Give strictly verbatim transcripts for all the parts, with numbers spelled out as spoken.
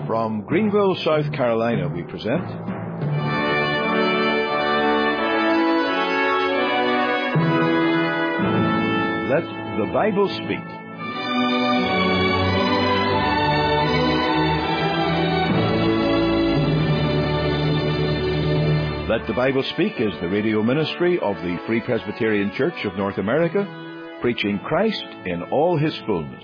From Greenville, South Carolina, we present Let the Bible Speak. Let the Bible Speak is the radio ministry of the Free Presbyterian Church of North America, preaching Christ in all His fullness.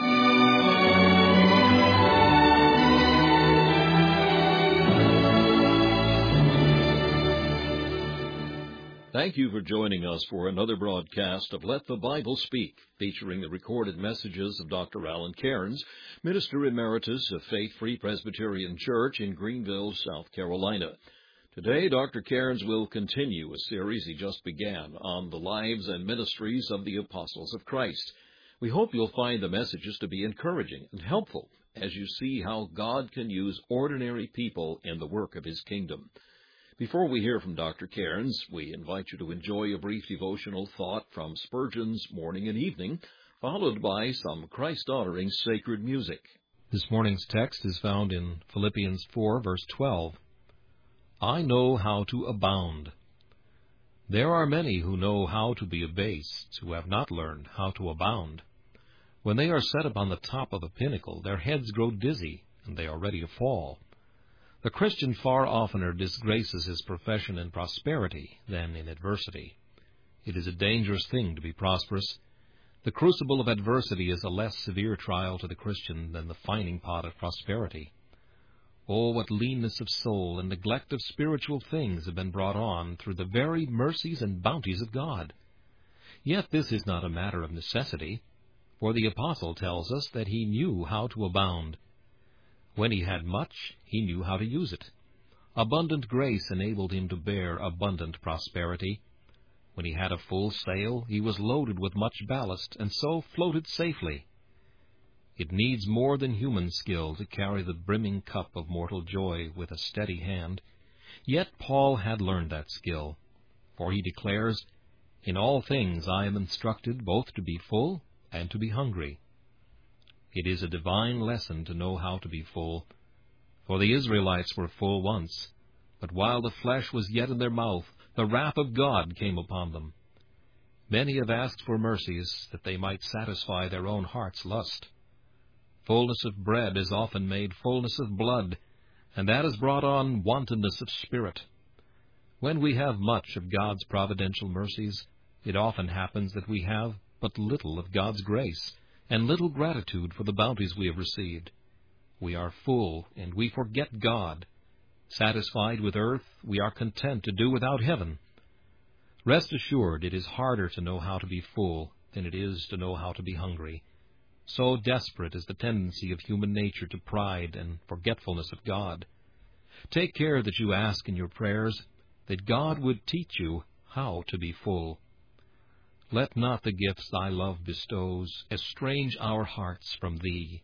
Thank you for joining us for another broadcast of Let the Bible Speak, featuring the recorded messages of Doctor Alan Cairns, Minister Emeritus of Faith Free Presbyterian Church in Greenville, South Carolina. Today, Doctor Cairns will continue a series he just began on the lives and ministries of the Apostles of Christ. We hope you'll find the messages to be encouraging and helpful as you see how God can use ordinary people in the work of His kingdom. Before we hear from Doctor Cairns, we invite you to enjoy a brief devotional thought from Spurgeon's Morning and Evening, followed by some Christ-honoring sacred music. This morning's text is found in Philippians four, verse twelve. I know how to abound. There are many who know how to be abased, who have not learned how to abound. When they are set upon the top of a pinnacle, their heads grow dizzy, and they are ready to fall. The Christian far oftener disgraces his profession in prosperity than in adversity. It is a dangerous thing to be prosperous. The crucible of adversity is a less severe trial to the Christian than the fining pot of prosperity. Oh, what leanness of soul and neglect of spiritual things have been brought on through the very mercies and bounties of God. Yet this is not a matter of necessity, for the Apostle tells us that he knew how to abound. When he had much, he knew how to use it. Abundant grace enabled him to bear abundant prosperity. When he had a full sail, he was loaded with much ballast, and so floated safely. It needs more than human skill to carry the brimming cup of mortal joy with a steady hand. Yet Paul had learned that skill, for he declares, In all things I am instructed both to be full and to be hungry. It is a divine lesson to know how to be full, for the Israelites were full once, but while the flesh was yet in their mouth, the wrath of God came upon them. Many have asked for mercies, that they might satisfy their own heart's lust. Fullness of bread is often made fullness of blood, and that has brought on wantonness of spirit. When we have much of God's providential mercies, it often happens that we have but little of God's grace, and little gratitude for the bounties we have received. We are full, and we forget God. Satisfied with earth, we are content to do without heaven. Rest assured, it is harder to know how to be full than it is to know how to be hungry. So desperate is the tendency of human nature to pride and forgetfulness of God. Take care that you ask in your prayers that God would teach you how to be full. Let not the gifts thy love bestows estrange our hearts from thee.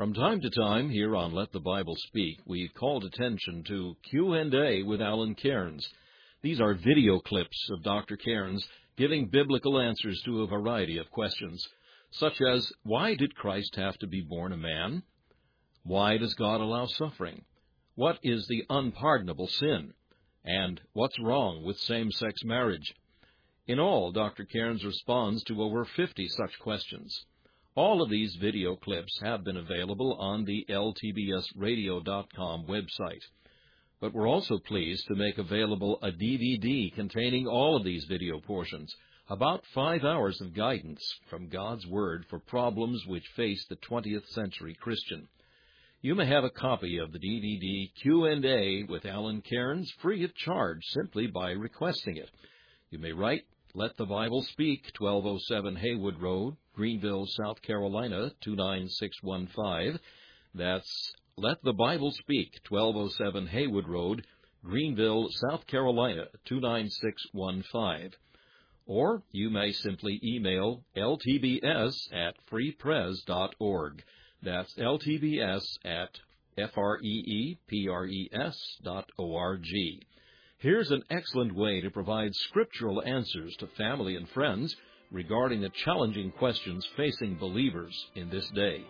From time to time, here on Let the Bible Speak, we've called attention to Q and A with Alan Cairns. These are video clips of Doctor Cairns giving biblical answers to a variety of questions, such as, why did Christ have to be born a man? Why does God allow suffering? What is the unpardonable sin? And what's wrong with same-sex marriage? In all, Doctor Cairns responds to over fifty such questions. All of these video clips have been available on the L T B S radio dot com website. But we're also pleased to make available a D V D containing all of these video portions, about five hours of guidance from God's Word for problems which face the twentieth century Christian. You may have a copy of the D V D Q and A with Alan Cairns free of charge simply by requesting it. You may write Let the Bible Speak, twelve oh seven Haywood Road, Greenville, South Carolina, two nine six one five. That's Let the Bible Speak, twelve oh seven Haywood Road, Greenville, South Carolina, two nine six one five. Or you may simply email L T B S at free pres dot org. That's L T B S at F R E E P R E S dot O R G. Here's an excellent way to provide scriptural answers to family and friends regarding the challenging questions facing believers in this day.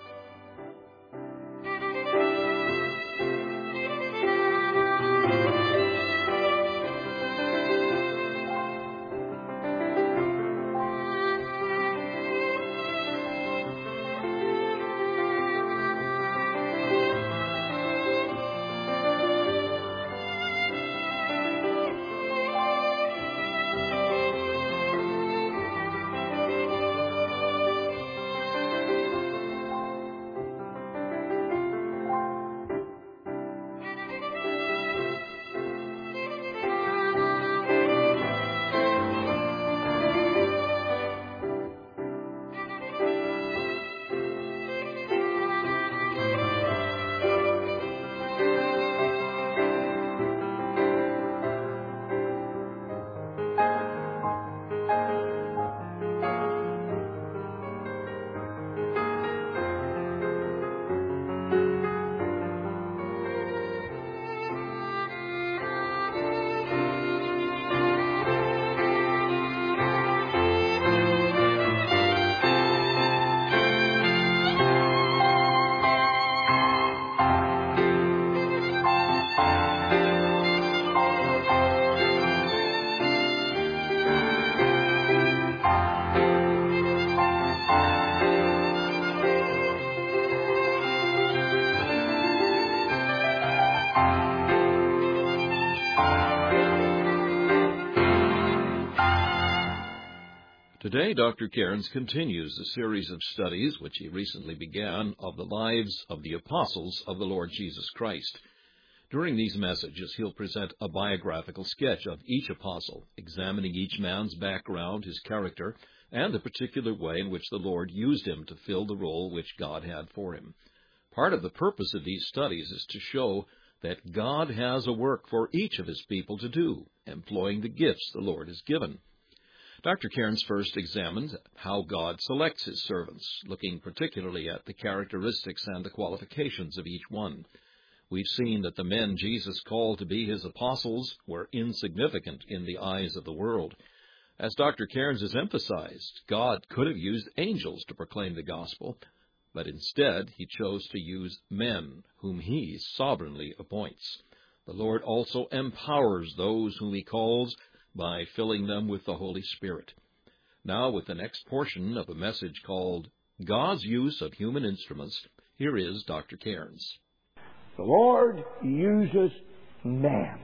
Today, Doctor Cairns continues a series of studies which he recently began of the lives of the apostles of the Lord Jesus Christ. During these messages, he'll present a biographical sketch of each apostle, examining each man's background, his character, and the particular way in which the Lord used him to fill the role which God had for him. Part of the purpose of these studies is to show that God has a work for each of his people to do, employing the gifts the Lord has given. Doctor Cairns first examined how God selects his servants, looking particularly at the characteristics and the qualifications of each one. We've seen that the men Jesus called to be his apostles were insignificant in the eyes of the world. As Doctor Cairns has emphasized, God could have used angels to proclaim the gospel, but instead he chose to use men whom he sovereignly appoints. The Lord also empowers those whom he calls by filling them with the Holy Spirit. Now, with the next portion of a message called God's Use of Human Instruments, here is Doctor Cairns. The Lord uses men.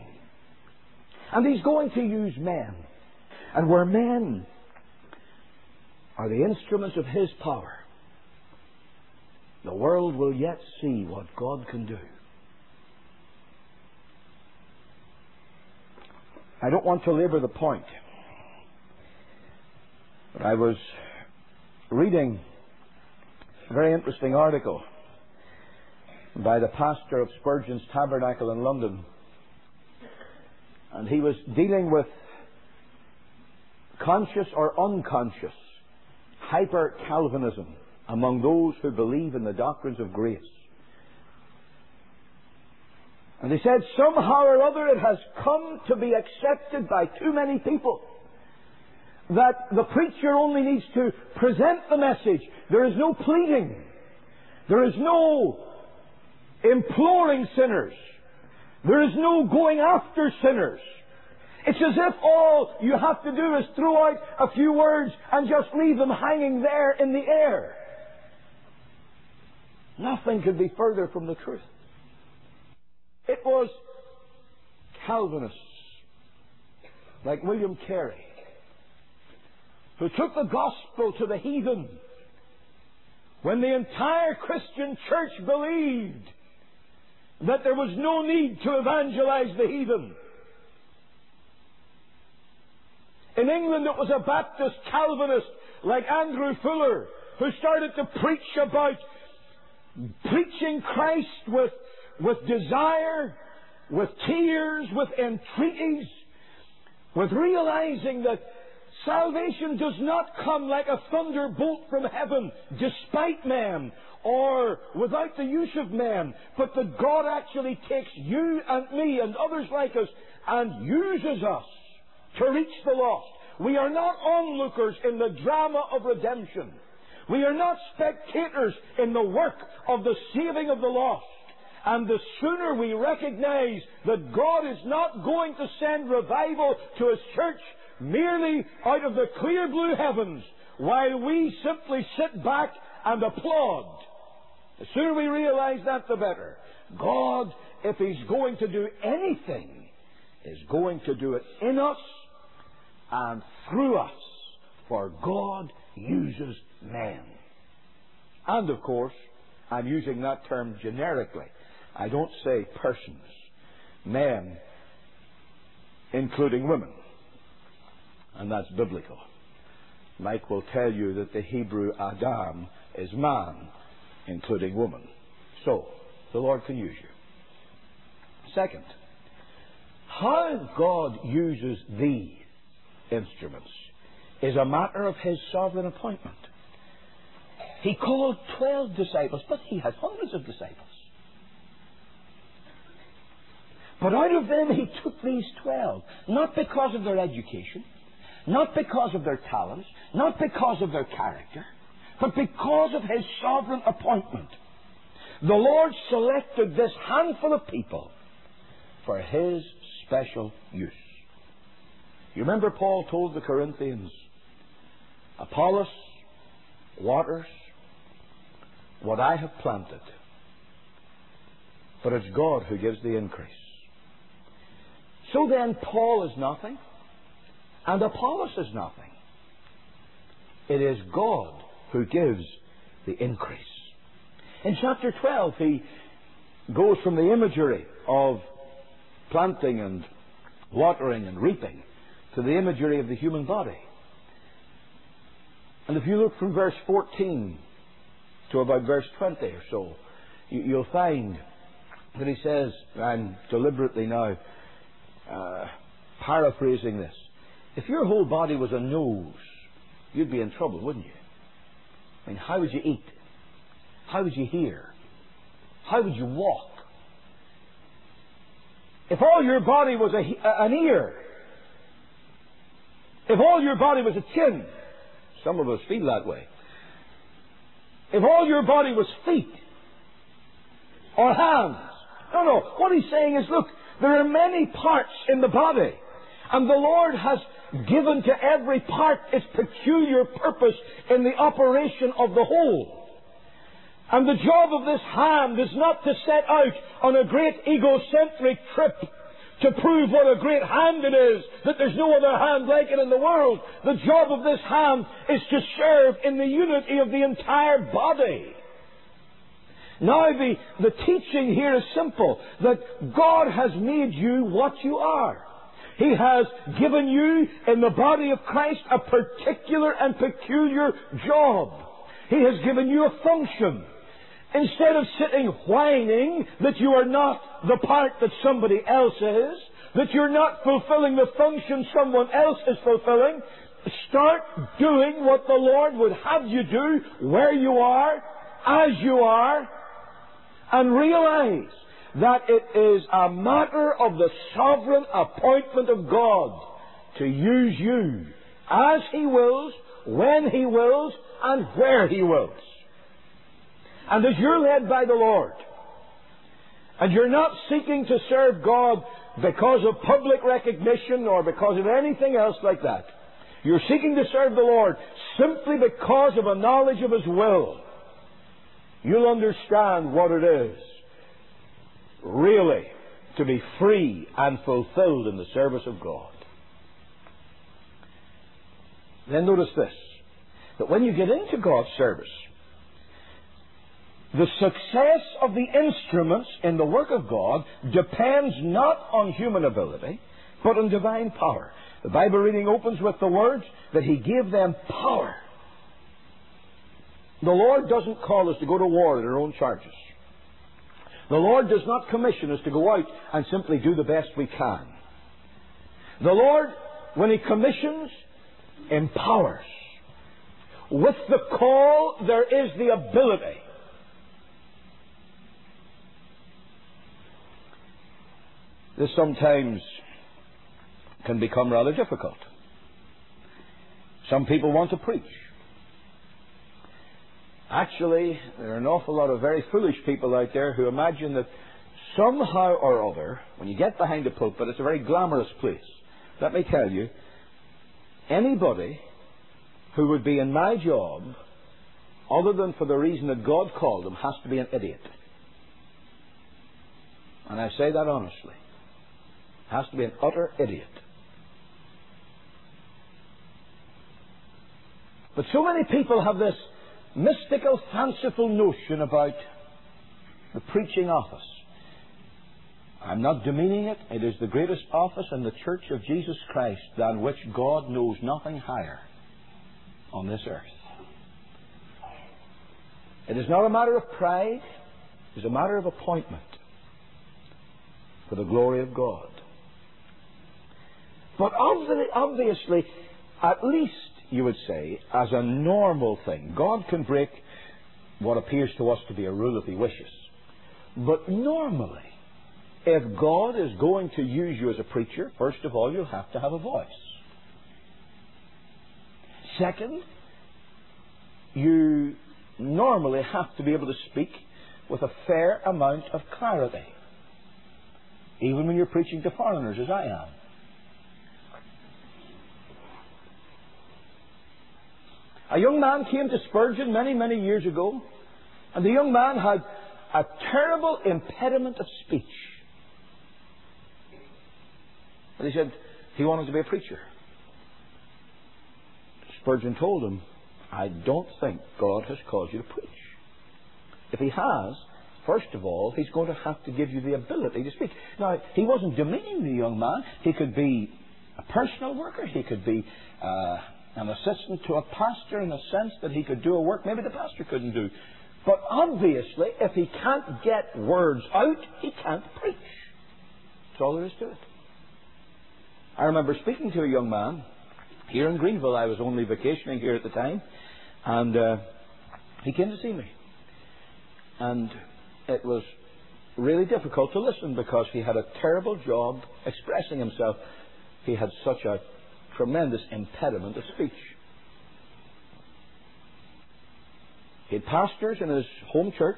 And he's going to use men. And where men are the instruments of his power, the world will yet see what God can do. I don't want to labor the point, but I was reading a very interesting article by the pastor of Spurgeon's Tabernacle in London, and he was dealing with conscious or unconscious hyper-Calvinism among those who believe in the doctrines of grace. And they said somehow or other it has come to be accepted by too many people that the preacher only needs to present the message. There is no pleading. There is no imploring sinners. There is no going after sinners. It's as if all you have to do is throw out a few words and just leave them hanging there in the air. Nothing could be further from the truth. It was Calvinists like William Carey who took the gospel to the heathen when the entire Christian church believed that there was no need to evangelize the heathen. In England it was a Baptist Calvinist like Andrew Fuller who started to preach about preaching Christ with, with desire, with tears, with entreaties, with realizing that salvation does not come like a thunderbolt from heaven despite man or without the use of man, but that God actually takes you and me and others like us and uses us to reach the lost. We are not onlookers in the drama of redemption. We are not spectators in the work of the saving of the lost. And the sooner we recognize that God is not going to send revival to His church merely out of the clear blue heavens while we simply sit back and applaud, the sooner we realize that, the better. God, if He's going to do anything, is going to do it in us and through us, for God uses men. And of course, I'm using that term generically. I don't say persons. Men, including women. And that's biblical. Mike will tell you that the Hebrew Adam is man, including woman. So, the Lord can use you. Second, how God uses these instruments is a matter of His sovereign appointment. He called twelve disciples, but He had hundreds of disciples. But out of them He took these twelve, not because of their education, not because of their talents, not because of their character, but because of His sovereign appointment. The Lord selected this handful of people for His special use. You remember Paul told the Corinthians, Apollos waters what I have planted, but it's God who gives the increase. So then Paul is nothing, and Apollos is nothing. It is God who gives the increase. In chapter twelve, he goes from the imagery of planting and watering and reaping to the imagery of the human body. And if you look from verse fourteen to about verse twenty or so, you'll find that he says, I'm deliberately now uh, paraphrasing this, if your whole body was a nose, you'd be in trouble, wouldn't you? I mean, how would you eat? How would you hear? How would you walk? If all your body was a, an ear, if all your body was a chin, some of us feel that way. If all your body was feet or hands. No, no. What he's saying is, look, there are many parts in the body, and the Lord has given to every part its peculiar purpose in the operation of the whole. And the job of this hand is not to set out on a great egocentric trip to prove what a great hand it is, that there's no other hand like it in the world. The job of this hand is to serve in the unity of the entire body. Now the, the teaching here is simple, that God has made you what you are. He has given you in the body of Christ a particular and peculiar job. He has given you a function. Instead of sitting whining that you are not the part that somebody else is, that you're not fulfilling the function someone else is fulfilling, start doing what the Lord would have you do, where you are, as you are, and realize that it is a matter of the sovereign appointment of God to use you as He wills, when He wills, and where He wills. And as you're led by the Lord, and you're not seeking to serve God because of public recognition or because of anything else like that. You're seeking to serve the Lord simply because of a knowledge of His will. You'll understand what it is really to be free and fulfilled in the service of God. Then notice this, that when you get into God's service, the success of the instruments in the work of God depends not on human ability, but on divine power. The Bible reading opens with the words that He gave them power. The Lord doesn't call us to go to war at our own charges. The Lord does not commission us to go out and simply do the best we can. The Lord, when He commissions, empowers. With the call, there is the ability. This sometimes can become rather difficult. Some people want to preach. Actually, there are an awful lot of very foolish people out there who imagine that somehow or other, when you get behind the pulpit, it's a very glamorous place. Let me tell you, anybody who would be in my job, other than for the reason that God called them, has to be an idiot. And I say that honestly. Has to be an utter idiot. But so many people have this mystical, fanciful notion about the preaching office. I'm not demeaning it. It is the greatest office in the Church of Jesus Christ than which God knows nothing higher on this earth. It is not a matter of pride. It is a matter of appointment for the glory of God. But obviously, at least, you would say, as a normal thing, God can break what appears to us to be a rule if He wishes. But normally, if God is going to use you as a preacher, first of all, you'll have to have a voice. Second, you normally have to be able to speak with a fair amount of clarity, even when you're preaching to foreigners, as I am. A young man came to Spurgeon many, many years ago, and the young man had a terrible impediment of speech. And he said he wanted to be a preacher. Spurgeon told him, I don't think God has called you to preach. If He has, first of all, He's going to have to give you the ability to speak. Now, he wasn't demeaning the young man. He could be a personal worker. He could be uh, an assistant to a pastor in the sense that he could do a work maybe the pastor couldn't do. But obviously, if he can't get words out, he can't preach. That's all there is to it. I remember speaking to a young man here in Greenville. I was only vacationing here at the time, and uh, he came to see me. And it was really difficult to listen because he had a terrible job expressing himself. He had such a tremendous impediment of speech. He had pastors in his home church.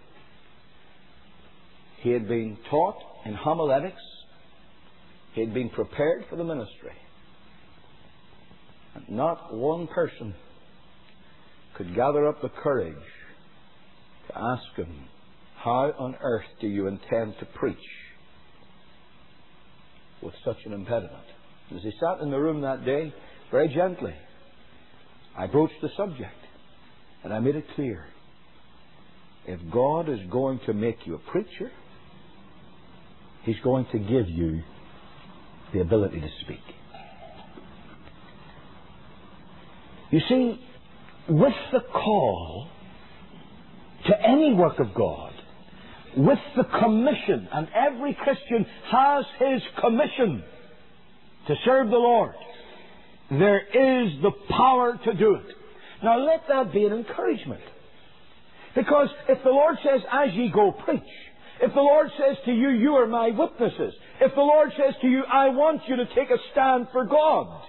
He had been taught in homiletics. He had been prepared for the ministry. And not one person could gather up the courage to ask him, how on earth do you intend to preach with such an impediment? As he sat in the room that day, very gently, I broached the subject, and I made it clear. If God is going to make you a preacher, He's going to give you the ability to speak. You see, with the call to any work of God, with the commission, and every Christian has his commission to serve the Lord. There is the power to do it. Now let that be an encouragement. Because if the Lord says, as ye go, preach. If the Lord says to you, you are my witnesses. If the Lord says to you, I want you to take a stand for God.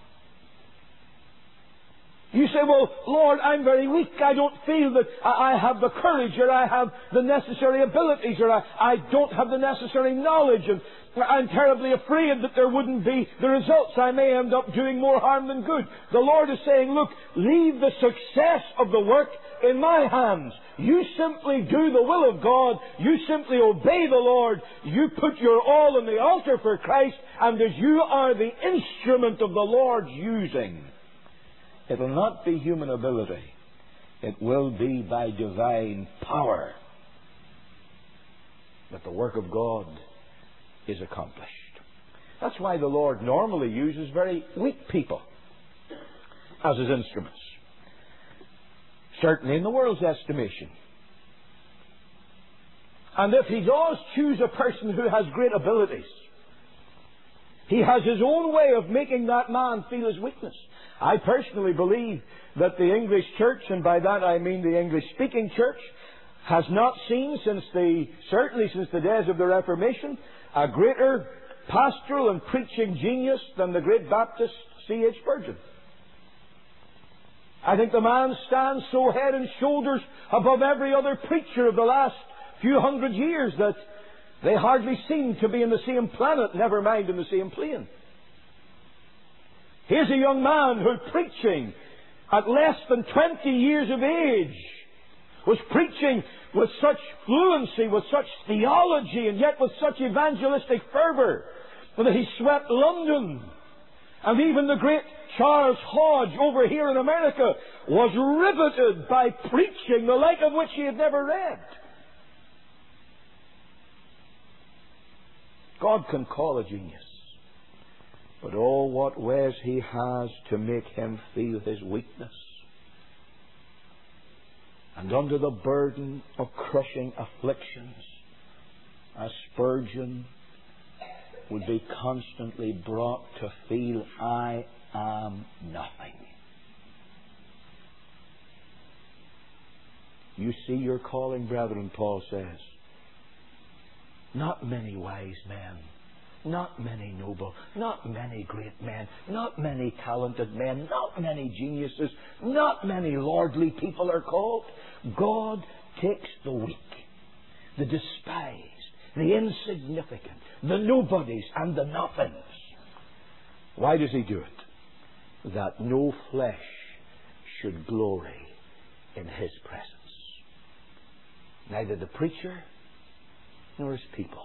You say, well, Lord, I'm very weak. I don't feel that I have the courage, or I have the necessary abilities, or I, I don't have the necessary knowledge, and I'm terribly afraid that there wouldn't be the results. I may end up doing more harm than good. The Lord is saying, look, leave the success of the work in my hands. You simply do the will of God. You simply obey the Lord. You put your all on the altar for Christ, and as you are the instrument of the Lord's using, it will not be human ability. It will be by divine power that the work of God is accomplished. That's why the Lord normally uses very weak people as His instruments. Certainly in the world's estimation. And if He does choose a person who has great abilities, He has His own way of making that man feel his weakness. I personally believe that the English church, and by that I mean the English-speaking church, has not seen since the, certainly since the days of the Reformation, a greater pastoral and preaching genius than the great Baptist C H Spurgeon. I think the man stands so head and shoulders above every other preacher of the last few hundred years that they hardly seem to be in the same planet, never mind in the same plane. Here's a young man who, preaching at less than twenty years of age, was preaching with such fluency, with such theology, and yet with such evangelistic fervour, that he swept London. And even the great Charles Hodge over here in America was riveted by preaching, the like of which he had never read. God can call a genius. But oh, what ways He has to make him feel his weakness. And under the burden of crushing afflictions, as Spurgeon would be constantly brought to feel, I am nothing. You see your calling, brethren, Paul says. Not many wise men, not many noble, not many great men, not many talented men, not many geniuses, not many lordly people are called. God takes the weak, the despised, the insignificant, the nobodies and the nothings. Why does He do it? That no flesh should glory in His presence. Neither the preacher nor his people.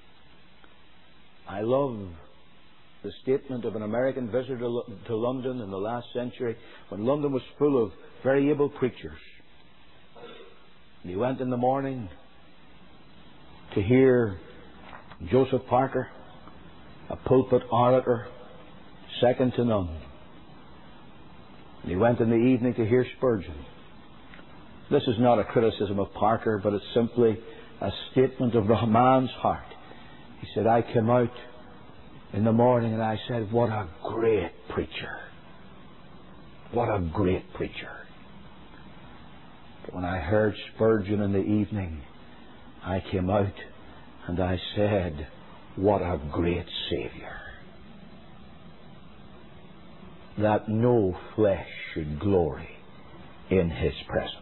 I love the statement of an American visitor to London in the last century, when London was full of very able preachers. And he went in the morning to hear Joseph Parker, a pulpit orator, second to none. And he went in the evening to hear Spurgeon. This is not a criticism of Parker, but it's simply a statement of the man's heart. He said, I came out in the morning and I said, what a great preacher. What a great preacher. But when I heard Spurgeon in the evening, I came out and I said, what a great Saviour. That no flesh should glory in His presence.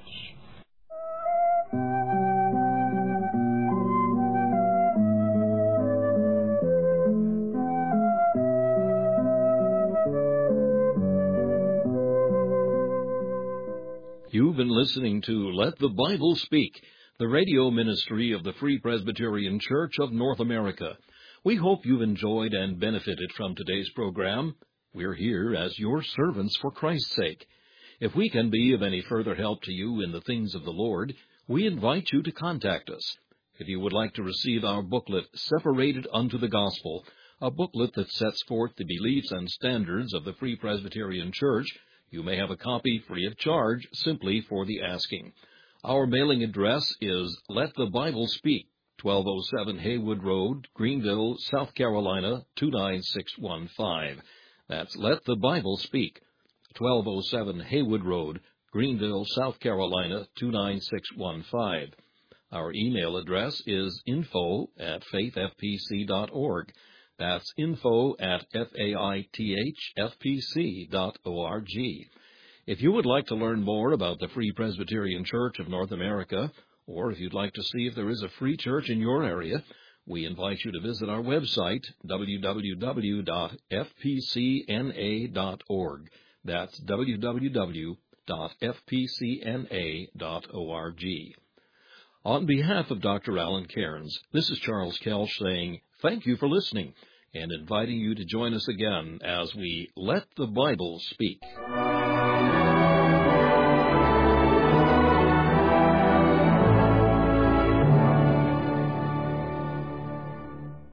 You've been listening to Let the Bible Speak, the radio ministry of the Free Presbyterian Church of North America. We hope you've enjoyed and benefited from today's program. We're here as your servants for Christ's sake. If we can be of any further help to you in the things of the Lord, we invite you to contact us. If you would like to receive our booklet, Separated Unto the Gospel, a booklet that sets forth the beliefs and standards of the Free Presbyterian Church, you may have a copy free of charge simply for the asking. Our mailing address is Let the Bible Speak, twelve oh seven Haywood Road, Greenville, South Carolina, two nine six one five. That's Let the Bible Speak, twelve oh seven Haywood Road, Greenville, South Carolina, two nine six one five. Our email address is info at faith f p c dot org. That's info at faithfpc dot org. If you would like to learn more about the Free Presbyterian Church of North America, or if you'd like to see if there is a free church in your area, we invite you to visit our website, w w w dot f p c n a dot org. That's w w w dot f p c n a dot org. On behalf of Doctor Alan Cairns, this is Charles Kelch saying thank you for listening and inviting you to join us again as we Let the Bible Speak.